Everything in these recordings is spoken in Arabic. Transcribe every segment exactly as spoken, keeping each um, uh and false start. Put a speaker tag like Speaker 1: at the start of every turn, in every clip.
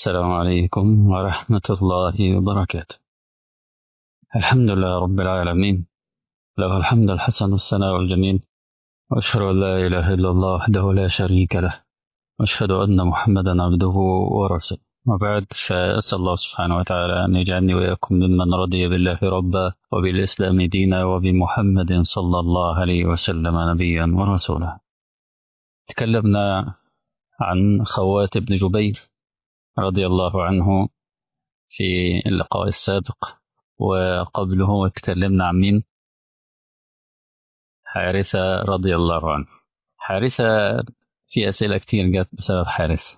Speaker 1: السلام عليكم ورحمة الله وبركاته. الحمد لله رب العالمين، له الحمد الحسن والثناء الجميل، وأشهد أن لا إله إلا الله وحده لا شريك له، وأشهد أن محمدا عبده ورسوله. وبعد، فأسأل الله سبحانه وتعالى أن يجعلني وإياكم ممن رضي بالله ربا وبالإسلام دينا وبمحمد صلى الله عليه وسلم نبيا ورسولا. تكلمنا عن خوات بن جبير رضي الله عنه في اللقاء السابق، وقبله اتكلمنا عن مين؟ حارثة رضي الله عنه. حارثة، في أسئلة كتير جت بسبب حارثة،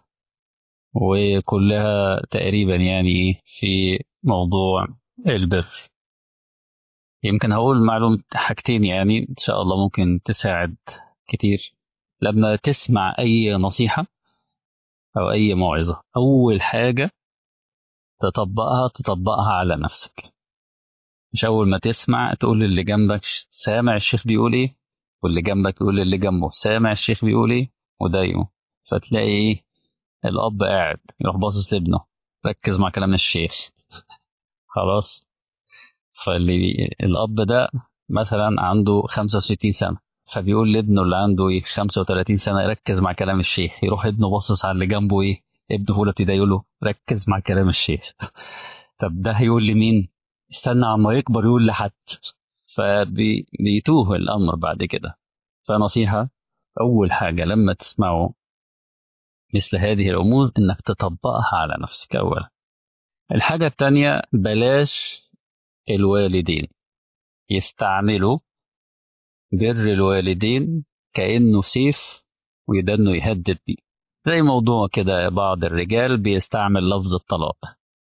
Speaker 1: وكلها تقريبا يعني في موضوع البر. يمكن هقول معلومة حاجتين يعني إن شاء الله ممكن تساعد كتير. لما تسمع أي نصيحة أو أي موعظة، أول حاجة تطبقها تطبقها على نفسك. مش أول ما تسمع تقول للي جنبك سامع الشيخ بيقول إيه، واللي جنبك يقول للي جنبه سامع الشيخ بيقول إيه، ودايما فتلاقي إيه؟ الأب قاعد يروح باصص لابنه، ركز مع كلام الشيخ. خلاص. فاللي الأب ده مثلا عنده خمسة وستين سنة، فبيقول لابنه اللي عنده إيه خمسة وثلاثين سنة ركز مع كلام الشيخ، يروح ابنه باصص على اللي جنبه إيه، ابنه في أولى ابتدائي يقول له ركز مع كلام الشيخ. طب ده هيقول لمين؟ استنى عما يكبر يقول لحد. فبيتوه الأمر بعد كده. فنصيحة، أول حاجة لما تسمعوا مثل هذه الأمور إنك تطبقها على نفسك أولا. الحاجة التانية، بلاش الوالدين يستعملوا بر الوالدين كأنه سيف ويدنه يهدد بيه. زي موضوع كده بعض الرجال بيستعمل لفظ الطلاق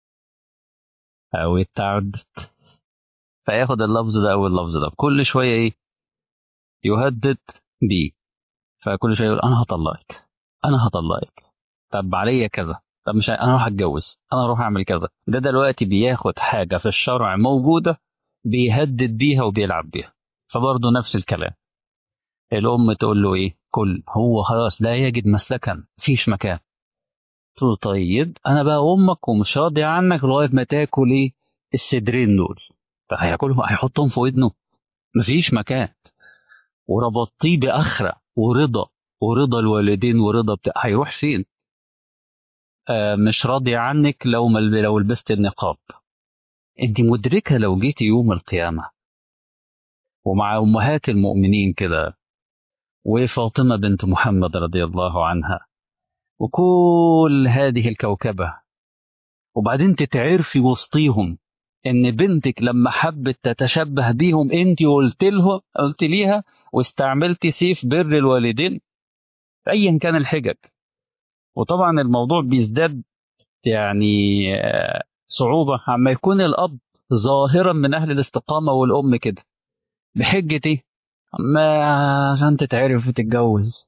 Speaker 1: أو التعد، فياخد اللفظ ده أو اللفظ ده كل شوية إيه يهدد بيه. فكل شويه يقول انا هطلقك، انا هطلقك، طب عليا كذا، طب مش ه- انا اروح اتجوز، انا اروح اعمل كذا. ده دلوقتي بياخد حاجه في الشرع موجوده بيهدد بيها وبيلعب بيها. فبرضه نفس الكلام، الام تقول له ايه، كل هو خلاص لا يجد مسلكا، مفيش مكان. تقول له طيب انا بقى امك ومش راضي عنك لغايه ما تاكل ايه الصدرين دول. طب هياكلهم هيحطهم في ودنه؟ مفيش مكان. وربطيه بأخرة ورضا، ورضا الوالدين ورضا بتاع، هيروح فين؟ آه مش راضي عنك لو مل... لو لبست النقاب. انت مدركة لو جيتي يوم القيامة ومع أمهات المؤمنين كده، وفاطمة بنت محمد رضي الله عنها، وكل هذه الكوكبة، وبعدين تتعرفي وسطيهم ان بنتك لما حبت تتشبه بيهم انت قلت لها قلت ليها واستعملتي سيف بر الوالدين ايا كان الحجج. وطبعا الموضوع بيزداد يعني آه، صعوبة عما يكون الأب ظاهرا من أهل الاستقامة والأم كده، بحجة إيه؟ ما عشان تتعرف وتتجوز،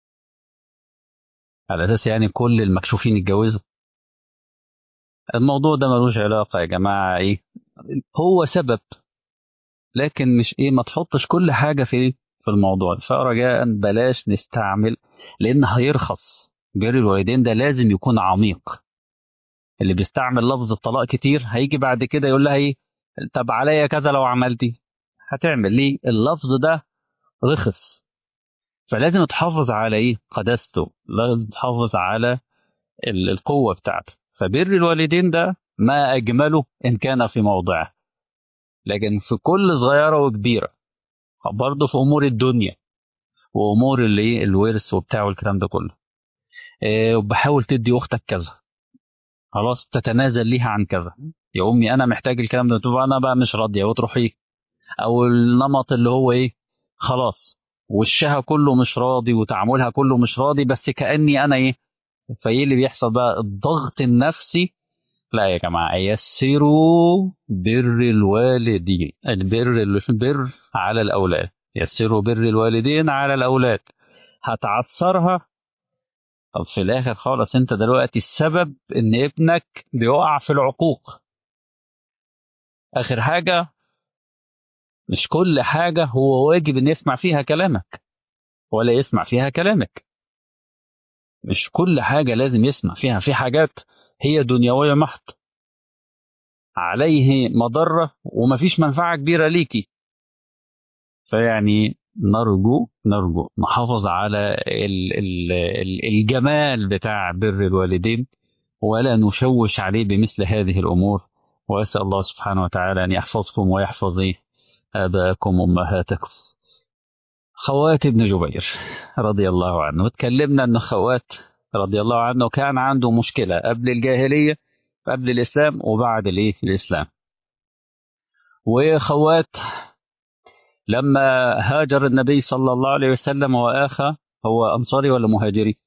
Speaker 1: على أساس يعني كل المكشوفين يتجوزوا. الموضوع ده ملوش علاقة يا جماعة إيه، هو سبب، لكن مش إيه، ما تحطش كل حاجة في في الموضوع. فرجاء بلاش نستعمل، لأن هيرخص. بر الوالدين ده لازم يكون عميق. اللي بيستعمل لفظ الطلاق كتير هيجي بعد كده يقول لها ايه، طب عليا كذا لو عملتي. هتعمل ليه؟ اللفظ ده رخص. فلازم تحافظ على ايه قداسته، لازم تحافظ على ال- القوة بتاعته. فبر الوالدين ده ما أجمله إن كان في موضعه، لكن في كل صغيرة وكبيرة، برضه في أمور الدنيا وأمور اللي إيه الورث وبتاع والكلام ده كله. إيه، وبحاول تدي أختك كذا، خلاص تتنازل ليها عن كذا. يا أمي أنا محتاج الكلام ده، تبقى أنا بقى مش راضية وتروحي. او النمط اللي هو ايه، خلاص وشها كله مش راضي وتعاملها كله مش راضي، بس كأني انا ايه. فايه اللي بيحصل بقى؟ الضغط النفسي. لا يا جماعة، يسروا بر الوالدين، البر البر على الأولاد، يسروا بر الوالدين على الأولاد. هتعثرها. طب في الآخر خالص أنت دلوقتي السبب إن ابنك بيقع في العقوق. آخر حاجة، مش كل حاجة هو واجب إن يسمع فيها كلامك ولا يسمع فيها كلامك. مش كل حاجة لازم يسمع فيها، في حاجات هي دنيوية محض، عليه مضرة ومفيش منفعة كبيرة ليكي. فيعني نرجو نرجو نحافظ على ال ال ال الجمال بتاع بر الوالدين، ولا نشوش عليه بمثل هذه الأمور. وأسأل الله سبحانه وتعالى أن يحفظكم ويحفظ آباءكم وأمهاتكم. خوات ابن جبير رضي الله عنه، اتكلمنا أن خوات رضي الله عنه كان عنده مشكلة قبل الجاهلية، قبل الإسلام وبعد الإيه الإسلام. وخوات لما هاجر النبي صلى الله عليه وسلم وآخى، هو أنصاري ولا مهاجري؟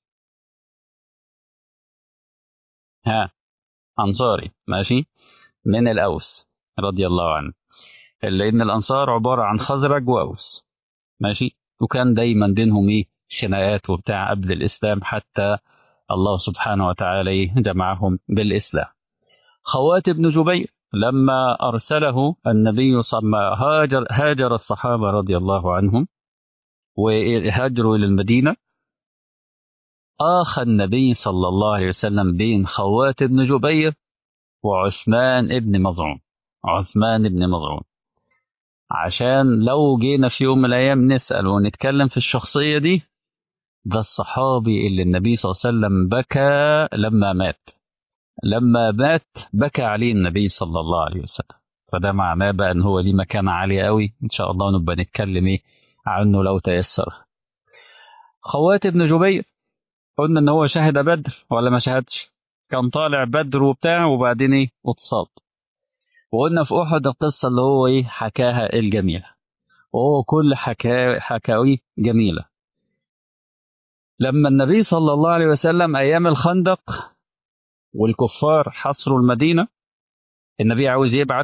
Speaker 1: ها، أنصاري ماشي، من الأوس رضي الله عنه، لأن الأنصار عبارة عن خزرج وأوس ماشي. وكان دايما بينهم إيه خناقات وبتاع قبل الإسلام، حتى الله سبحانه وتعالى جمعهم بالإسلام. خوات بن جبير لما أرسله النبي صلى الله عليه وسلم، هاجر, هاجر الصحابة رضي الله عنهم وهاجروا إلى المدينة. آخى النبي صلى الله عليه وسلم بين خوات بن جبير وعثمان بن مظعون، عثمان بن مظعون، عشان لو جينا في يوم من الأيام نسأل ونتكلم في الشخصية دي، ده الصحابي اللي النبي صلى الله عليه وسلم بكى لما مات، لما مات بكى عليه النبي صلى الله عليه وسلم. فده معناه بقى ان هو ليه مكانة عالية قوي، ان شاء الله نبقى نتكلم ايه عنه لو تيسر. خوات بن جبير قلنا ان هو شهد بدر ولا ما شهدش؟ كان طالع بدر وبتاع وبعدين ايه اتصاب. وقلنا في احد القصة اللي هو ايه حكاها الجميلة، وهو كل حكا حكاوي جميلة. لما النبي صلى الله عليه وسلم ايام الخندق والكفار حصروا المدينة، النبي عاوز يبعت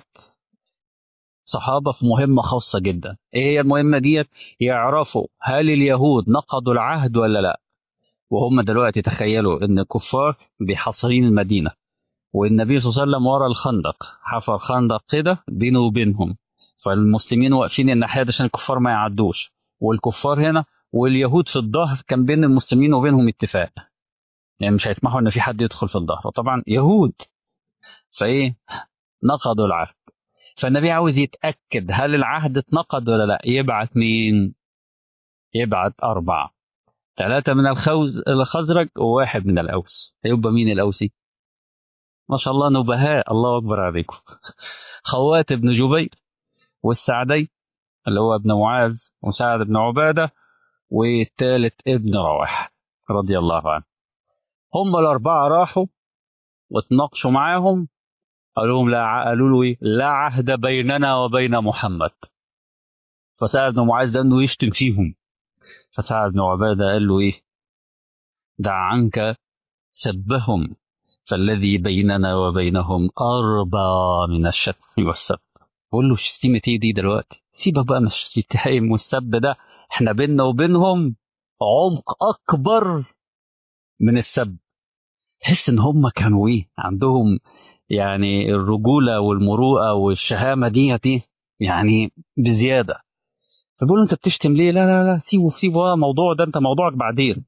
Speaker 1: صحابة في مهمة خاصة جدا. ايه هي المهمة ديت؟ يعرفوا هل اليهود نقضوا العهد ولا لا. وهم دلوقتي تخيلوا ان الكفار بحاصرين المدينة، والنبي صلى الله عليه وسلم ورا الخندق، حفر خندق كده بينه وبينهم، فالمسلمين واقفين الناحية دي عشان الكفار ما يعدوش، والكفار هنا، واليهود في الظهر. كان بين المسلمين وبينهم اتفاق، يعني مش هيسمحوا ان في حد يدخل في الظهر، وطبعا يهود فايه نقضوا العهد. فالنبي عاوز يتأكد هل العهد اتنقض ولا لا. يبعت مين؟ يبعت أربعة، ثلاثة من الخوز الخزرج وواحد من الأوس. يبقى مين الأوسي؟ ما شاء الله نبهاء، الله أكبر عليكم. خوات بن جبير والسعدي اللي هو ابن معاذ وسعد بن عبادة، والثالث ابن رواح رضي الله عنه. هم الأربعة راحوا واتناقشوا معاهم، قالوا لهم لا، قالوا له إيه؟ لا عهد بيننا وبين محمد. فسعد بن معاذ ده انه يشتم فيهم، فسعد بن عبادة قال له ايه؟ دع عنك سبهم، فالذي بيننا وبينهم أربى من الشتم والسب. بقول له شتيمة ايه دي دلوقتي؟ سيبك بقى من الشتايم والسب ده، احنا بيننا وبينهم عمق أكبر من السب. تحس ان هم كانوا ايه عندهم، يعني الرجولة والمروءة والشهامة دي دي يعني بزيادة. فبيقول له انت بتشتم ليه؟ لا لا لا سيبه سيبه موضوع ده، انت موضوعك بعدين.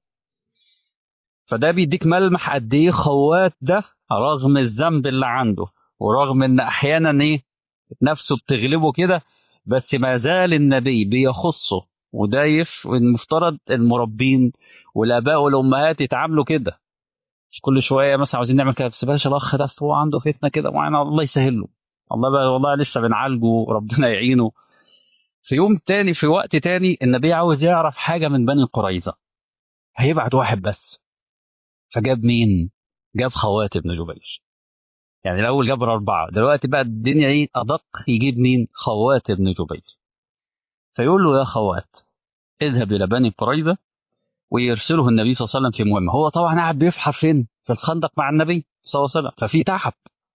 Speaker 1: فده بيديك ملمح قد ايه خوات ده رغم الذنب اللي عنده، ورغم ان احيانا ايه نفسه بتغلبه كده، بس ما زال النبي بيخصه. وده يف المفترض المربين والاباء والامهات يتعاملوا كده، مش كل شويه مثلا عاوزين نعمل كده، بس بلاش الاخ ده هو عنده فتنه كده معينه، الله يسهل له، الله بقى والله لسه بنعالجه ربنا يعينه. في يوم تاني في وقت تاني النبي عاوز يعرف حاجه من بني قريظه، هيبعت واحد بس. فجاب مين؟ جاب خوات بن جبير. يعني الاول جاب اربعه، دلوقتي بقى الدنيا ايه ادق، يجيب مين؟ خوات بن جبير. فيقول له يا خوات اذهب الى بني قريظه، ويرسله النبي صلى الله عليه وسلم في مهمه. هو طبعا قاعد بيفحر فين؟ في الخندق مع النبي صلى الله عليه وسلم، ففي تعب،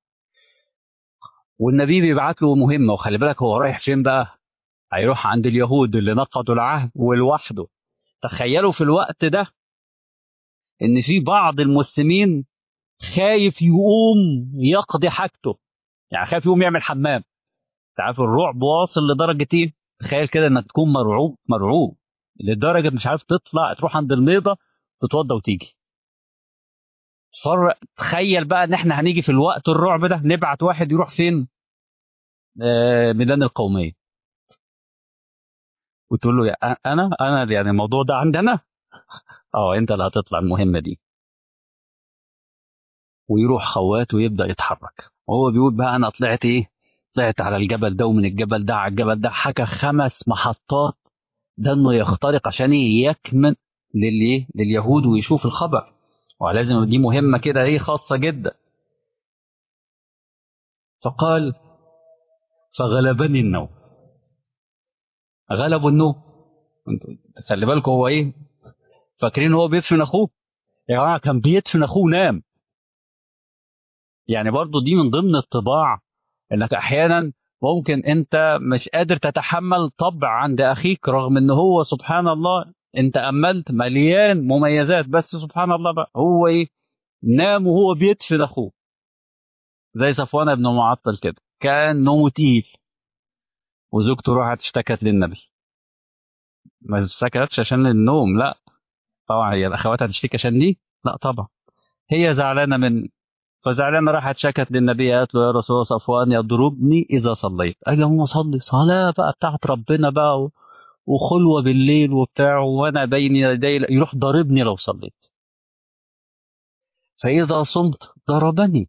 Speaker 1: والنبي بيبعت له مهمه. وخلي بالك هو رايح فين بقى؟ هيروح عند اليهود اللي نقضوا العهد ولوحده. تخيلوا في الوقت ده ان في بعض المسلمين خايف يقوم يقضي حاجته، يعني خايف يقوم يعمل حمام. انت عارف الرعب واصل لدرجه ايه؟ تخيل كده انك تكون مرعوب مرعوب لدرجه مش عارف تطلع تروح عند الميضه تتوضى وتيجي. فرق. تخيل بقى ان احنا هنيجي في الوقت الرعب ده نبعت واحد يروح فين؟ آه ميدان القوميه، وتقول له يا انا انا يعني الموضوع ده عندنا، اه انت اللي هتطلع المهمه دي. ويروح خوات ويبدا يتحرك، وهو بيقول بقى انا طلعت ايه؟ طلعت على الجبل ده، ومن الجبل ده على الجبل ده، حكى خمس محطات، ده انه يخترق عشان يكمن للي لليهود ويشوف الخبر. ولازم دي مهمه كده ايه خاصه جدا. فقال فغلبني النوم. غلبوا النوم. انتوا خلي بالكم هو ايه؟ فاكرين هو بيدفن اخوه؟ يا جماعه كان بيدفن اخوه نام. يعني برضو دي من ضمن الطباع، انك احيانا ممكن انت مش قادر تتحمل طبع عند اخيك، رغم ان هو سبحان الله انت املت مليان مميزات، بس سبحان الله بقى هو ايه؟ نام وهو بيدفن اخوه. زي صفوان بن معطل كده، كان نومه تقيل، وزوجته راحت اشتكت للنبي. ما اشتكتش عشان النوم، لا طبعا، هي الاخوات هتشتكي عشان دي؟ لا طبعا، هي زعلانه من. فزعلانه راحت شكت للنبي، قالت له يا رسول الله صفوان يضربني اذا صليت. اجي اقوم اصلي صلاه بقى بتاعت ربنا بقى و- وخلوه بالليل وبتاع، وانا بين يدي يروح ضاربني لو صليت. فاذا صمت ضربني.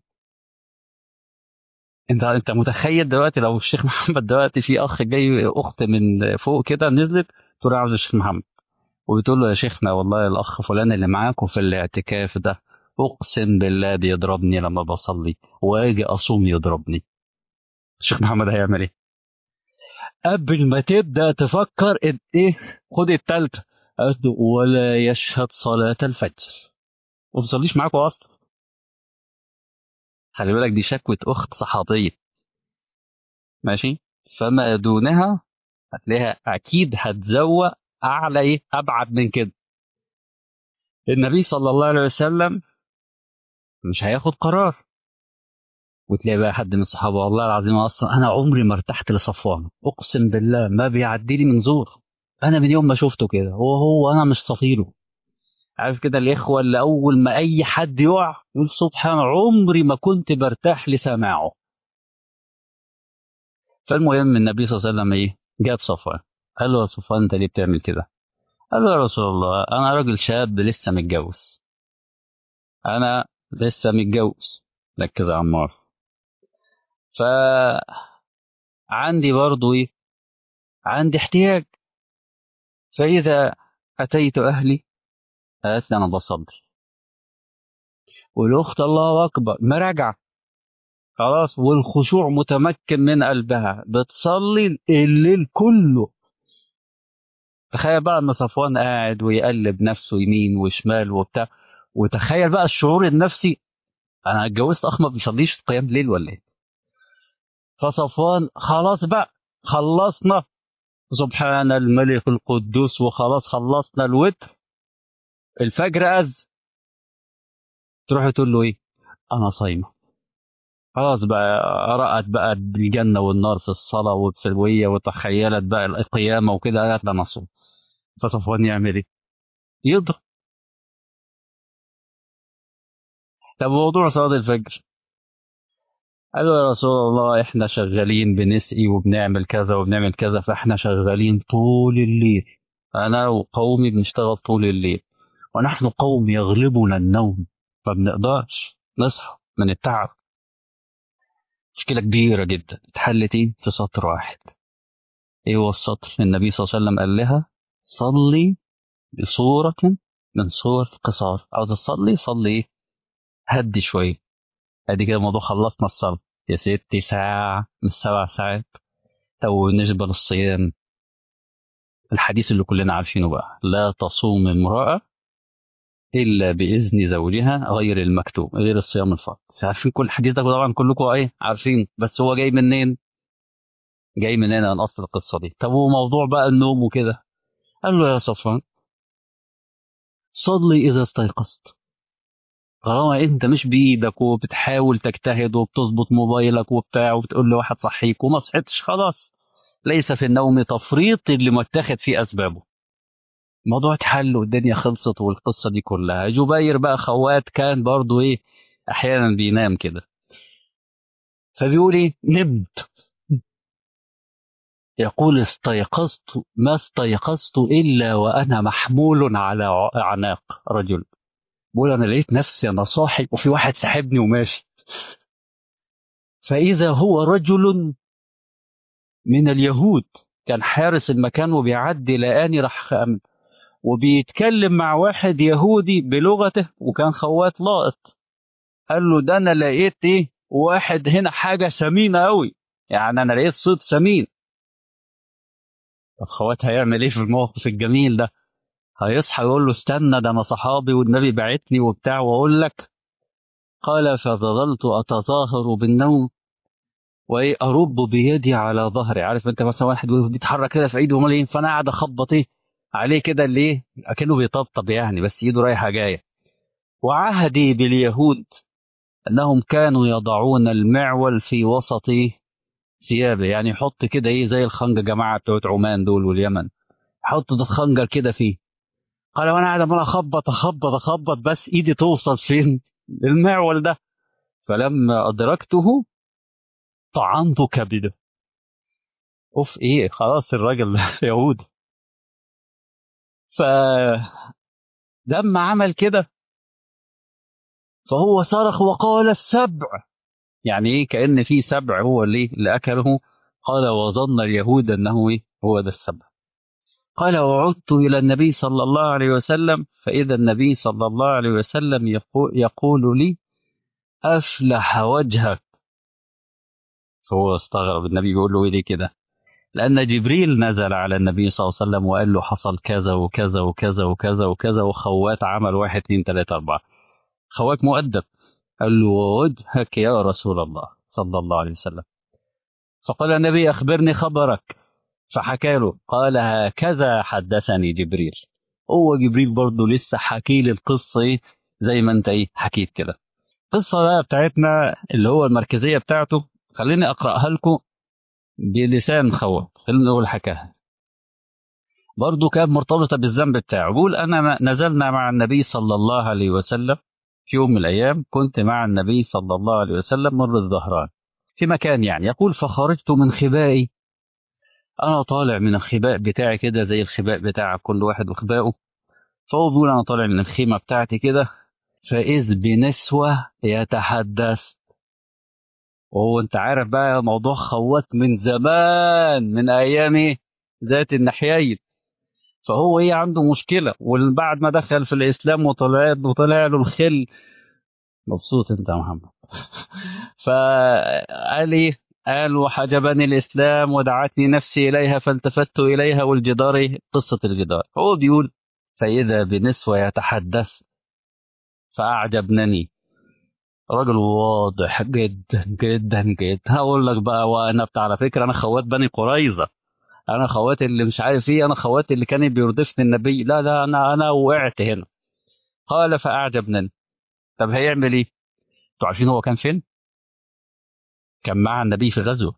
Speaker 1: انت انت متخيل دلوقتي لو الشيخ محمد دلوقتي في اخ جاي، اخت من فوق كده نزلت تقول عاوز الشيخ محمد، وبتقول له يا شيخنا والله الاخ فلان اللي معاكم في الاعتكاف ده اقسم بالله بيضربني لما بصلي، واجي اصوم يضربني. الشيخ محمد هيعمل ايه؟ قبل ما تبدا تفكر إن ايه، خد التالتة. قالت له ولا يشهد صلاة الفجر، وما تصليش معاكم اصلا. خلي بالك دي شكوى اخت صحابيه، ماشي؟ فما دونها هتلاقيها اكيد هتزوق اعلى ايه، ابعد من كده. النبي صلى الله عليه وسلم مش هياخد قرار، وتلاقي بقى حد من الصحابه والله العظيم اصلا انا عمري ما ارتحت لصفوان، اقسم بالله ما بيعدي لي من زور، انا من يوم ما شفته كده هو هو انا مش صفيله. عارف كده الاخوه اللي اول ما اي حد يقع يقول سبحان عمري ما كنت برتاح لسماعه. فالمهم النبي صلى الله عليه وسلم ايه، جاب صفوان، قال له يا صفوان انت ليه بتعمل كده؟ قال له يا رسول الله انا راجل شاب لسه متجوز، انا لسه متجوز، ركز يا عمار. فعندي برضو ايه، عندي احتياج. فاذا اتيت اهلي قالت لي انا بصلي، والاخت الله اكبر مراجعه خلاص، والخشوع متمكن من قلبها بتصلي الليل كله. تخيل بقى ان صفوان قاعد ويقلب نفسه يمين وشمال وبتاع، وتخيل بقى الشعور النفسي، انا اتجوزت اخ ما بيصليش قيام ليل ولا ايه؟ فصفوان خلاص بقى خلصنا سبحان الملك القدوس، وخلاص خلصنا الوتر، الفجر أذ، تروح تقول له ايه؟ انا صايمه. خلاص بقى، رأت بقى بالجنة والنار في الصلاة والسلوية، وتخيلت بقى القيامة وكده، قالت لا نصوم. فصفوان يعمل ايه؟ يضرب. طب موضوع صلاة الفجر، قال له يا رسول الله احنا شغالين بنسقي وبنعمل كذا وبنعمل كذا، فاحنا شغالين طول الليل، انا وقومي بنشتغل طول الليل، ونحن قوم يغلبنا النوم، فبنقدرش نصحى من التعب. مشكلة كبيرة جدا اتحلت ايه في سطر واحد. ايه هو السطر؟ النبي صلى الله عليه وسلم قال لها صلي بصورة من صور القصار، عاوز تصلي صلي ايه، هدي شوية. ادي كده الموضوع، خلصنا الصلاة يا ستي، ساعة مش سبع ساعات. طب بالنسبة للصيام، الحديث اللي كلنا عارفينه بقى، لا تصوم امرأة إلا بإذن زوجها غير المكتوب، غير الصيام الفرض. عارفين كل الحديث ده طبعا، كلكم ايه عارفين، بس هو جاي منين؟ جاي منين عن أصل القصة دي؟ طب وموضوع بقى النوم وكده، قال له يا صفوان صلي إذا استيقظت. طالما انت مش بايدك وبتحاول تجتهد وبتظبط موبايلك وبتاع وبتقول لواحد صحيك وما صحيتش، خلاص ليس في النوم تفريط اللي متاخد فيه اسبابه. الموضوع اتحل والدنيا خلصت والقصة دي كلها. جبير بقى خوات كان برضو ايه، احيانا بينام كده، فبيقول ايه نمت. يقول استيقظت ما استيقظت الا وانا محمول على ع- اعناق رجل. بقول انا لقيت نفسي انا صاحي وفي واحد سحبني وماشي، فاذا هو رجل من اليهود كان حارس المكان وبيعدي لقاني راح خ- وبيتكلم مع واحد يهودي بلغته وكان خوات لاقط. قال له ده انا لقيت ايه واحد هنا حاجه ثمينه قوي، يعني انا لقيت صيد ثمين. طب خوات هيعمل ايه في الموقف الجميل ده؟ هيصحى يقول له استنى ده انا صحابي والنبي بعتني وبتاع واقول لك. قال فظللت اتظاهر بالنوم وايه ارب بيدي على ظهري. عارف انت مثلا واحد بيتحرك كده في ايده امال ايه، فانا قاعد اخبط ايه عليه كده اللي ايه اكنه بيطبطب يعني، بس ايده رايحه جايه. وعهدي باليهود انهم كانوا يضعون المعول في وسط ثيابه، يعني يحط كده ايه زي الخنجر جماعه بتوع عمان دول واليمن، يحط ده الخنجر كده فيه. قال وانا قاعد عمال اخبط اخبط اخبط بس ايدي توصل فين المعول ده. فلما ادركته طعنت كبده. اوف ايه خلاص الراجل ده يهودي. فلما عمل كده فهو صرخ وقال السبع، يعني ايه كأن في سبع هو اللي اللي اكله. قال وظن اليهود انه ايه هو ده السبع. قال وعدت الى النبي صلى الله عليه وسلم فاذا النبي صلى الله عليه وسلم يقول, يقول لي افلح وجهك. فهو استغرب النبي بيقول له ايه ليه كده، لأن جبريل نزل على النبي صلى الله عليه وسلم وقال له حصل كذا وكذا وكذا وكذا وكذا وخوات عمل واحد اتنين تلاتة أربعة. خواك مؤدب. قال له ووجهك يا رسول الله صلى الله عليه وسلم. فقال النبي أخبرني خبرك. فحكى له قال هكذا حدثني جبريل. هو جبريل برضه لسه حكي لي القصة إيه زي ما أنت إيه حكيت كده. القصة بقى بتاعتنا اللي هو المركزية بتاعته خليني أقرأها لكم بلسان خوات. خلينا نقول حكاها برضه كانت مرتبطة بالذنب بتاعه. بيقول أنا نزلنا مع النبي صلى الله عليه وسلم في يوم من الأيام، كنت مع النبي صلى الله عليه وسلم مر الظهران في مكان يعني. يقول فخرجت من خبائي، أنا طالع من الخباء بتاعي كده زي الخباء بتاع كل واحد وخبائه. فهو بيقول أنا طالع من الخيمة بتاعتي كده فإذ بنسوة يتحدث. وهو أنت عارف بقى موضوع خوات من زمان من أيام ذات النحيين. فهو ايه عنده مشكله وبعد ما دخل في الاسلام وطلع وطلع له الخل. مبسوط انت يا محمد. فقال ايه قال وحجبني الاسلام ودعتني نفسي اليها فالتفت اليها والجدار إيه؟ قصه الجدار. هو بيقول فاذا بنسوه يتحدث فاعجبنني. رجل واضح جدا جدا جدا. هقول لك بقى وانا بتاع على فكره انا خوات بني قريظه، انا خواتي اللي مش عارف ايه، انا خواتي اللي كان بيردفني النبي. لا لا انا انا وقعت هنا. قال فاعجبني. طب هيعمل ايه؟ انتوا عارفين هو كان فين؟ كان مع النبي في غزوه.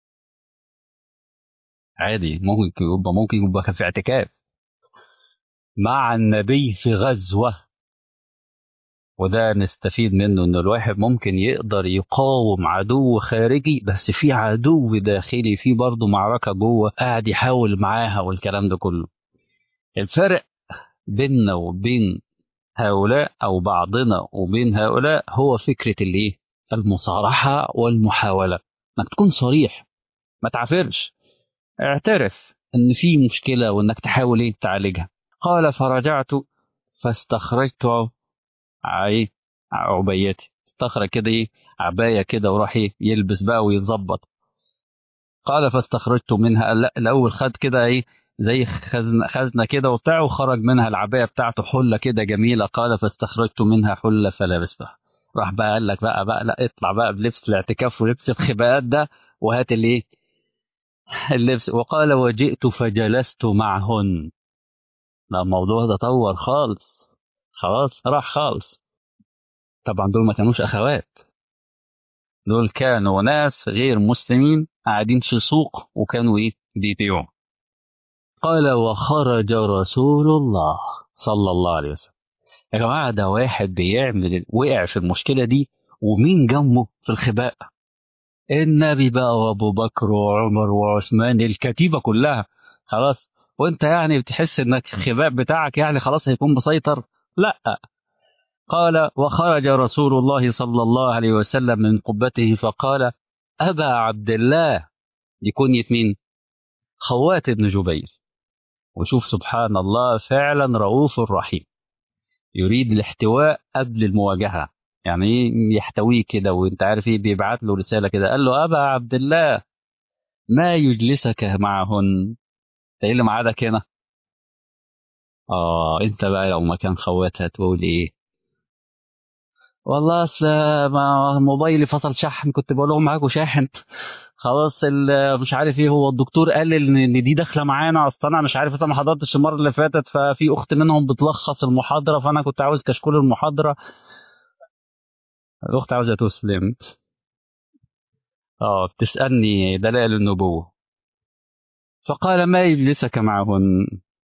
Speaker 1: عادي ممكن يبقى ممكن يبقى كان في اعتكاف مع النبي في غزوه. وده نستفيد منه ان الواحد ممكن يقدر يقاوم عدو خارجي بس في عدو داخلي في برضه معركه جوه قاعد يحاول معاها والكلام ده كله. الفرق بيننا وبين هؤلاء أو بعضنا وبين هؤلاء هو فكرة الإيه؟ المصارحة والمحاولة. إنك تكون صريح ما تعافرش، اعترف إن في مشكلة وإنك تحاول إيه تعالجها. قال فرجعت فاستخرجت عي عبيتي. استخرج كده إيه عباية كده وراح إيه يلبس بقى ويتظبط. قال فاستخرجت منها لا الأول خد كده إيه زي خزنة خزنة كده وبتاع وخرج منها العباية بتاعته حلة كده جميلة. قال فاستخرجت منها حلة فلبستها. راح بقى قال لك بقى بقى لا اطلع بقى بلبس الاعتكاف ولبس الخباءات ده وهات الايه اللبس. وقال وجئت فجلست معهن. لا الموضوع ده طول خالص، خلاص راح خالص. طبعا دول ما كانوش اخوات، دول كانوا ناس غير مسلمين قاعدين في سوق وكانوا ايه بيبيعوا. قال وخرج رسول الله صلى الله عليه وسلم. يا جماعة ده واحد بيعمل وقع في المشكلة دي ومين جنبه في الخباء؟ النبي بقى وابو بكر وعمر وعثمان، الكتيبة كلها خلاص. وانت يعني بتحس انك الخباء بتاعك يعني خلاص هيكون مسيطر؟ لا. قال وخرج رسول الله صلى الله عليه وسلم من قبته فقال أبا عبد الله، دي كنية مين؟ خوات بن جبير. وشوف سبحان الله فعلا رؤوف رحيم، يريد الاحتواء قبل المواجهة. يعني ايه يحتويه كده وانت عارف ايه، بيبعت له رسالة كده، قال له أبا عبد الله ما يجلسك معهن، ايه اللي معادك هنا؟ اه انت بقى لو مكان خواتها تقول ايه؟ والله اصل ما موبايلي فصل شحن، كنت بقول لهم معاكم شاحن خلاص، ال- مش عارف ايه، هو الدكتور قال ان إن دي داخله معانا، اصل انا مش عارف اصل ما حضرتش المره اللي فاتت، ففي اخت منهم بتلخص المحاضره فانا كنت عاوز كشكول المحاضره. الاخت عاوزه تسلم. اه بتسالني دلائل النبوه. فقال ما يجلسك معهن.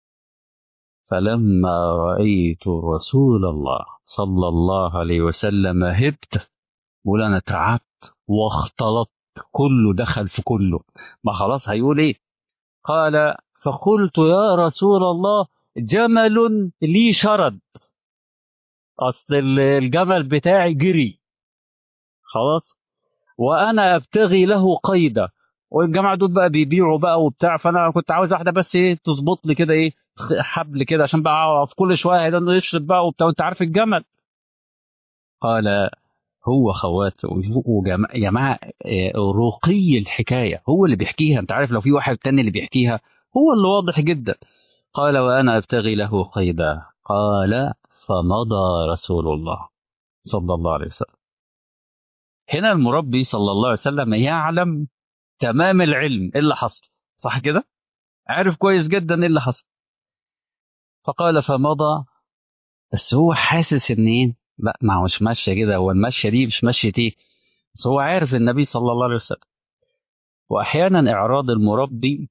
Speaker 1: فلما رايت رسول الله صلى الله عليه وسلم هبت، ولا انا تعبت واختلطت، كله دخل في كله، ما خلاص هيقول ايه. قال فقلت يا رسول الله جمل لي شرد، اصل ال- الجمل بتاعي جري خلاص، وانا ابتغي له قيدا، والجماعه دول بقى بيبيعوا بقى وبتاع، فانا كنت عاوز واحده بس ايه تظبط لي كده ايه خ- حبل كده عشان بقى اقعد كل شويه هيدا يشرب بقى وبتاع، وانت عارف الجمل. قال هو خوات وجماعة يا جماعة، آه، رقي الحكاية هو اللي بيحكيها، انت عارف لو في واحد تاني اللي بيحكيها هو اللي واضح جدا. قال وأنا أبتغي له قيدا. قال فمضى رسول الله صلى الله عليه وسلم. هنا المربي صلى الله عليه وسلم يعلم تمام العلم ايه اللي حصل، صح كده؟ عارف كويس جدا ايه اللي حصل. فقال فمضى، بس هو حاسس ان ايه، لا ما هوش ماشيه كده، هو المشيه دي مش مشيه ايه، بس هو عارف النبي صلى الله عليه وسلم. واحيانا اعراض المربي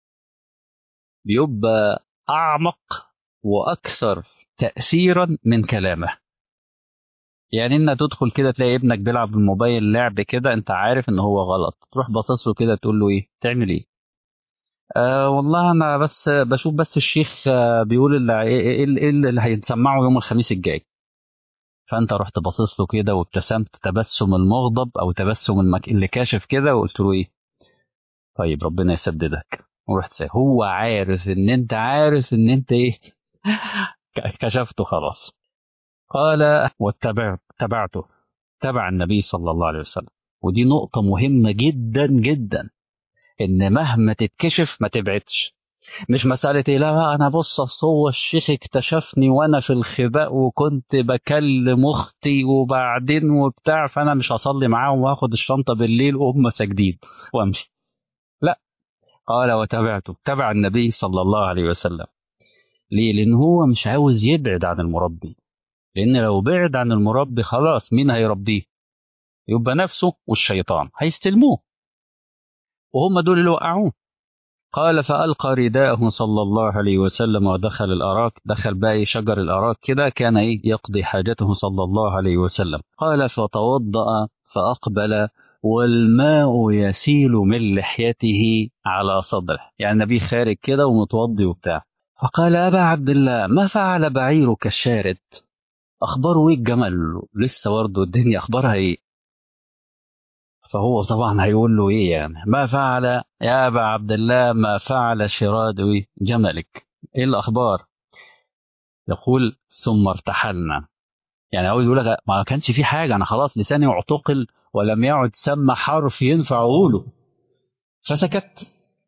Speaker 1: بيبقى اعمق واكثر تاثيرا من كلامه. يعني انك تدخل كده تلاقي ابنك بيلعب بالموبايل لعب كده انت عارف ان هو غلط، تروح باصص له كده تقول له ايه تعمل ايه؟ آه والله انا بس بشوف بس الشيخ آه بيقول اللي ايه إيه- إيه اللي هيتسمعه يوم الخميس الجاي. فانت رحت باصص له كده وابتسمت تبسم المغضب او تبسم المك... اللي كاشف كده، وقلت له ايه طيب ربنا يسددك، ورحت سايق. هو عارف ان انت عارف ان انت ايه ك- كشفته خلاص. قال واتبعت تبعته، تبع النبي صلى الله عليه وسلم. ودي نقطة مهمة جدا جدا، إن مهما تتكشف ما تبعدش. مش مسألة إيه، لا بقى أنا بص أصل هو الشيخ اكتشفني وأنا في الخباء وكنت بكلم أختي وبعدين وبتاع، فأنا مش هصلي معاهم وآخد الشنطة بالليل وهم ساجدين وأمشي. لا. قال وتابعته، تبع النبي صلى الله عليه وسلم. ليه؟ لأن هو مش عاوز يبعد عن المربي، لأن لو بعد عن المربي خلاص مين هيربيه؟ يبقى نفسه والشيطان هيستلموه، وهم دول اللي وقعوه. قال فألقى رداءه صلى الله عليه وسلم ودخل الأراك، دخل بقى شجر الأراك كده، كان إيه يقضي حاجته صلى الله عليه وسلم. قال فتوضأ فأقبل والماء يسيل من لحيته على صدره، يعني النبي خارج كده ومتوضي وبتاع. فقال أبا عبد الله ما فعل بعيرك الشارد؟ أخباره إيه الجمل لسه برضه الدنيا أخبارها إيه؟ فهو طبعا هيقول له ايه يعني ما فعل يا ابا عبد الله ما فعل شراد إيه؟ جملك، ايه الاخبار؟ يقول ثم ارتحلنا، يعني عاوز يقول لك ما كانش في حاجه، انا خلاص لساني اعتقل ولم يعد سمى حرف ينفع اقوله، فسكت.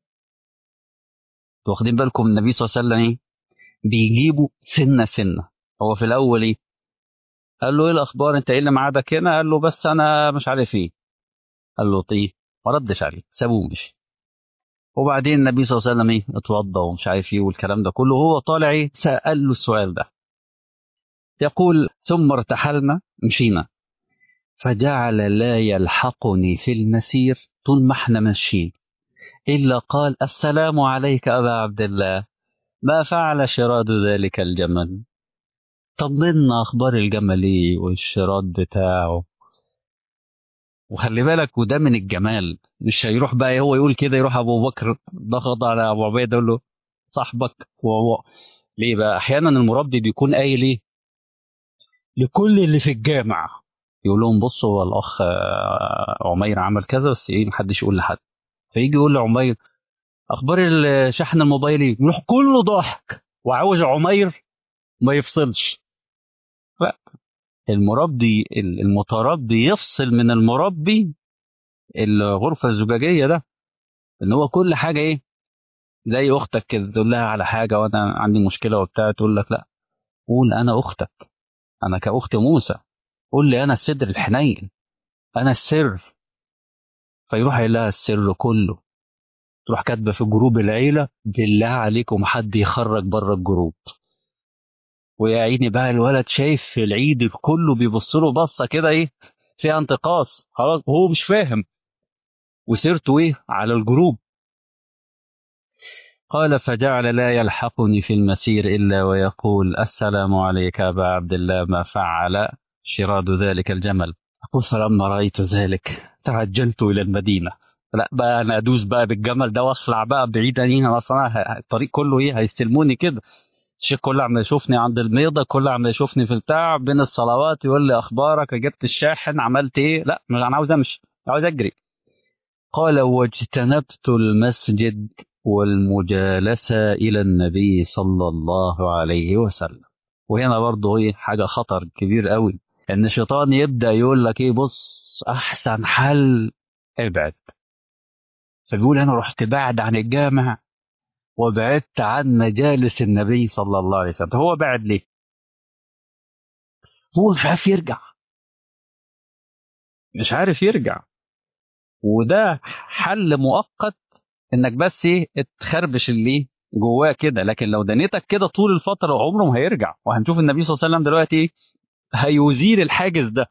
Speaker 1: واخدين بالكم النبي صلى الله عليه وسلم ايه بيجيبه سنه سنه. هو في الاول ايه قال له ايه الاخبار انت ايه اللي معادك هنا؟ قال له بس انا مش عارف ايه. قال له طيب، ما ردش عليه سابوه ومشي. وبعدين النبي صلى الله عليه وسلم ايه اتوضى ومش عارف ايه والكلام ده كله، هو طالع ايه سأل له السؤال ده. يقول ثم ارتحلنا مشينا، فجعل لا يلحقني في المسير طول ما احنا ماشيين إلا قال السلام عليك أبا عبد الله، ما فعل شراد ذلك الجمل؟ طمنا أخبار الجمل إيه والشراد بتاعه. وخلي بالك وده من الجمال، مش هيروح بقى هو يقول كده يروح أبو بكر ضغط على أبو عبيدة يقول له صاحبك وهو. ليه بقى؟ أحيانا المربي بيكون قايل إيه لكل اللي في الجامع، يقول لهم بصوا هو الأخ آه، عمير عمل كذا، بس إيه محدش يقول لحد. فيجي يقول لعمير اخبار الشحن الموبايلي، يروح كله ضاحك وعاوز عمير ما يفصلش. لا، المربي المتربي يفصل من المربي الغرفه الزجاجيه ده، ان هو كل حاجه ايه، زي اختك كده تقول لها على حاجه وانا عندي مشكله وبتاع، تقول لك لا، قول انا اختك، انا كاخت موسى، قول لي انا الصدر الحنين، انا السر. فيروح قايل لها السر كله، تروح كاتبه في جروب العيله بالله عليكم حد يخرج بره الجروب. ويا عيني بقى الولد شايف في العيد كله بيبص له بصه كده ايه فيها انتقاص، خلاص هو مش فاهم وسيرته ايه على الجروب. قال فجعل لا يلحقني في المسير الا ويقول السلام عليك ابا عبد الله، ما فعل شراد ذلك الجمل. أقول فلما رايت ذلك تعجلت الى المدينه. لا بقى انا ادوس بقى بالجمل ده واخلع بقى بعيد عنين، انا اصلا الطريق كله ايه هيستلموني كده. الشيخ كل عم يشوفني عند الميضة، كل عم يشوفني في البتاع بين الصلوات يقول لي أخبارك، جبت الشاحن، عملت إيه؟ لا مش أنا عاوز أمشي، عاوز أجري. قال واجتنبت المسجد والمجالسة إلى النبي صلى الله عليه وسلم. وهنا برضه إيه حاجة خطر كبير قوي، إن الشيطان يبدأ يقول لك إيه بص أحسن حل ابعد. فبيقول أنا رحت بعد عن الجامع وبعدت عن مجالس النبي صلى الله عليه وسلم. هو بعد ليه؟ هو مش عارف يرجع، مش عارف يرجع. وده حل مؤقت، انك بس ايه تخربش اللي جواه كده، لكن لو دنيتك كده طول الفتره عمره ما هيرجع. وهنشوف النبي صلى الله عليه وسلم دلوقتي ايه هيزيل الحاجز ده.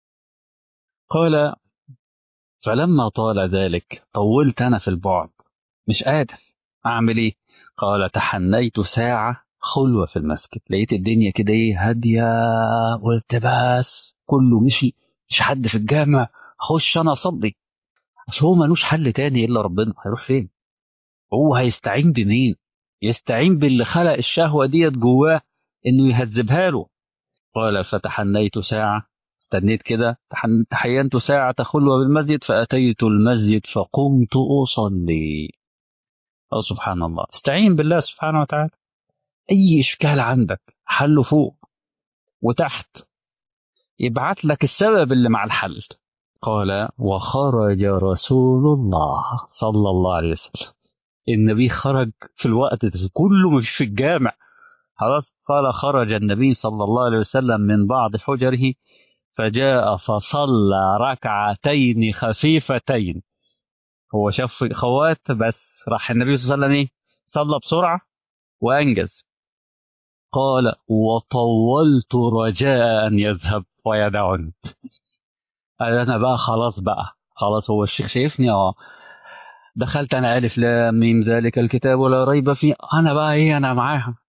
Speaker 1: قال فلما طال ذلك طولت انا في البعد، مش قادر اعمل ايه. قال تحنيت ساعه خلوه في المسجد، لقيت الدنيا كده ايه هاديه، قلت بس كله مشي، مش حد في الجامع، اخش انا اصلي. بس هو ملوش حل تاني الا ربنا، هيروح فين؟ هو هيستعين بمين؟ يستعين باللي خلق الشهوه ديت جواه انه يهذبها له. قال فتحنيت ساعه، استنيت كده، تحن- تحينت ساعة خلوة بالمسجد، فأتيت المسجد فقمت أصلي. أه سبحان الله، استعين بالله سبحانه وتعالى. أي إشكال عندك حله فوق وتحت، يبعت لك السبب اللي مع الحل. قال وخرج رسول الله صلى الله عليه وسلم، النبي خرج في الوقت ده كله مش في الجامع خلاص. قال خرج النبي صلى الله عليه وسلم من بعض حجره فجاء فصلى ركعتين خفيفتين. هو شاف خوات بس راح النبي صلى الله عليه وسلم ايه صلى بسرعة وأنجز. قال وطولت رجاء أن يذهب ويدعني. قال أنا بقى خلاص بقى خلاص، هو الشيخ شايفني اه دخلت انا الف لام ميم ذلك الكتاب ولا ريب فيه، انا بقى ايه انا معاها.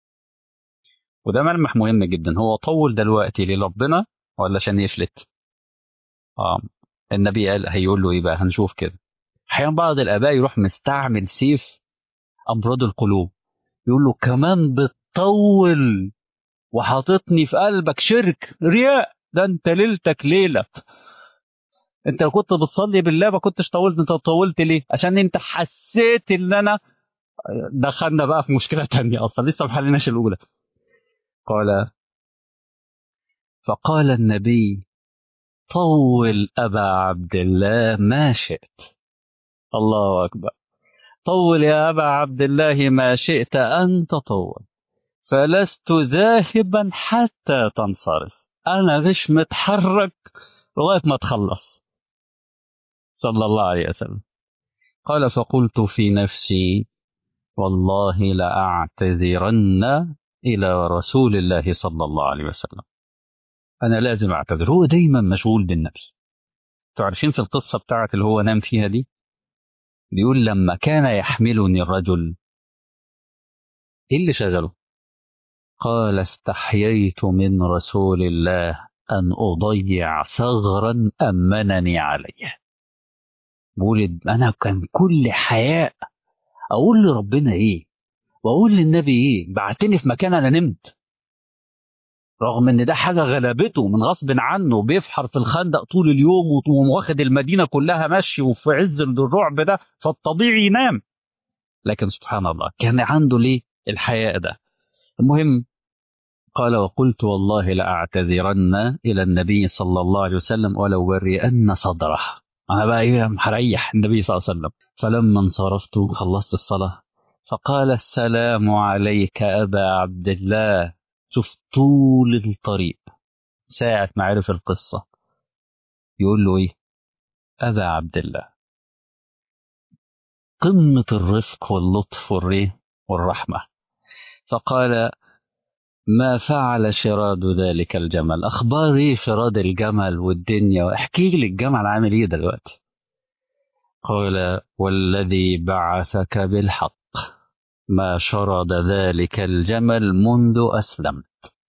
Speaker 1: وده ملمح مهم جدا، هو طول دلوقتي لربنا ولا عشان يفلت؟ اه النبي قال هيقول له ايه بقى، هنشوف كده. احيانا بعض الاباء يروح مستعمل سيف امراض القلوب، يقول له كمان بتطول وحاططني في قلبك شرك رياء، ده انت ليلتك ليله، انت لو كنت بتصلي بالله ما كنتش طولت، انت طولت ليه؟ عشان انت حسيت ان انا دخلنا بقى في مشكله تانية اصلا لسه ما حليناش الاولى. قال فقال النبي طول أبا عبد الله ما شئت. الله أكبر، طول يا أبا عبد الله ما شئت أن تطول، فلست ذاهبا حتى تنصرف، أنا مش متحرك لغاية ما تخلص صلى الله عليه وسلم. قال فقلت في نفسي والله لأعتذرن إلى رسول الله صلى الله عليه وسلم، أنا لازم أعتذر. هو دايما مشغول بالنفس. تعرفين في القصة بتاعت اللي هو نام فيها دي، بيقول لما كان يحملني الرجل، إيه اللي شغله؟ قال استحييت من رسول الله أن أضيع ثغرا أمنني عليه. بقول أنا كان كل حياء أقول لربنا إيه وأقول للنبي إيه، بعتني في مكان أنا نمت، رغم إن ده حاجة غلبته من غصب عنه، بيفحر في الخندق طول اليوم وواخد المدينة كلها مشي وفي عز الرعب ده، فالطبيعي ينام. لكن سبحان الله كان عنده ليه الحياء ده. المهم قال وقلت والله لأعتذرن إلى النبي صلى الله عليه وسلم ولو برئن صدره. أنا بقى إيه هريح النبي صلى الله عليه وسلم. فلما انصرفت خلصت الصلاة فقال السلام عليك أبا عبد الله. شوف طول الطريق ساعة ما عرف القصة يقول له إيه؟ أبا عبد الله. قمة الرفق واللطف والريه والرحمة. فقال ما فعل شراد ذلك الجمل؟ أخبار إيه شراد الجمل والدنيا، واحكي لي الجمل عامل إيه دلوقتي؟ قال والذي بعثك بالحق ما شرد ذلك الجمل منذ أسلم.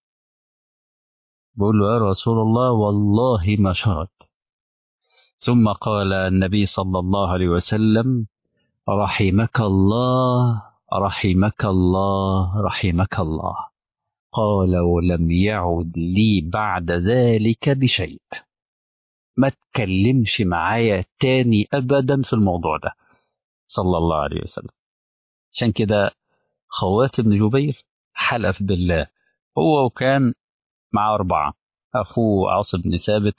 Speaker 1: بقول له يا رسول الله والله ما شرد. ثم قال النبي صلى الله عليه وسلم رحمك الله رحمك الله رحمك الله. قال ولم يعد لي بعد ذلك بشيء، ما تكلمش معايا تاني أبدا في الموضوع ده صلى الله عليه وسلم. عشان كده خوات بن جبير حلف بالله، هو وكان مع أربعة، أخوه عاصم بن ثابت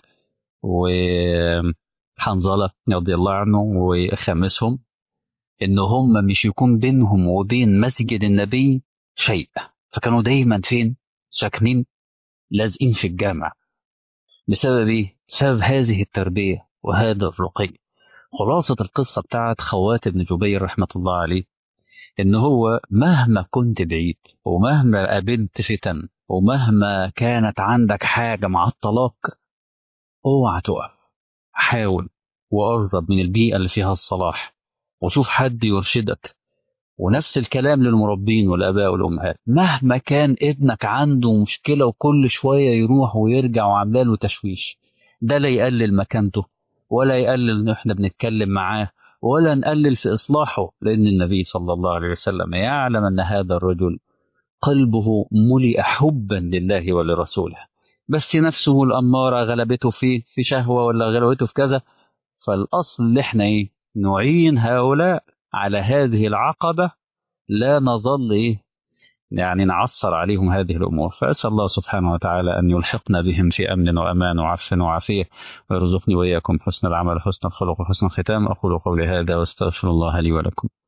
Speaker 1: وحنظلة رضي الله عنه وخامسهم، إن هم مش يكون بينهم وبين مسجد النبي شيء، فكانوا دايما فين؟ ساكنين لازقين في الجامع. بسبب إيه؟ بسبب هذه التربية وهذا الرقي. خلاصة القصة بتاعت خوات بن جبير رحمة الله عليه إن هو مهما كنت بعيد ومهما قابلت فتن ومهما كانت عندك حاجة مع الطلاق، اوعى تقف، حاول وقرب من البيئة اللي فيها الصلاح وشوف حد يرشدك. ونفس الكلام للمربين والآباء والأمهات، مهما كان ابنك عنده مشكلة وكل شوية يروح ويرجع وعمله له تشويش، ده لا يقلل مكانته ولا يقلل إن احنا بنتكلم معاه ولا نقلل في إصلاحه، لأن النبي صلى الله عليه وسلم يعلم أن هذا الرجل قلبه ملئ حبا لله ولرسوله، بس نفسه الأمارة غلبته فيه في شهوة ولا غلبته في كذا. فالأصل اللي احنا ايه نعين هؤلاء على هذه العقبة، لا نظل ايه يعني نعصر عليهم هذه الأمور. فأسأل الله سبحانه وتعالى أن يلحقنا بهم في أمن وأمان وعف وعافية، ويرزقني وإياكم حسن العمل حسن الخلق وحسن الختام. أقول قولي هذا واستغفر الله لي ولكم.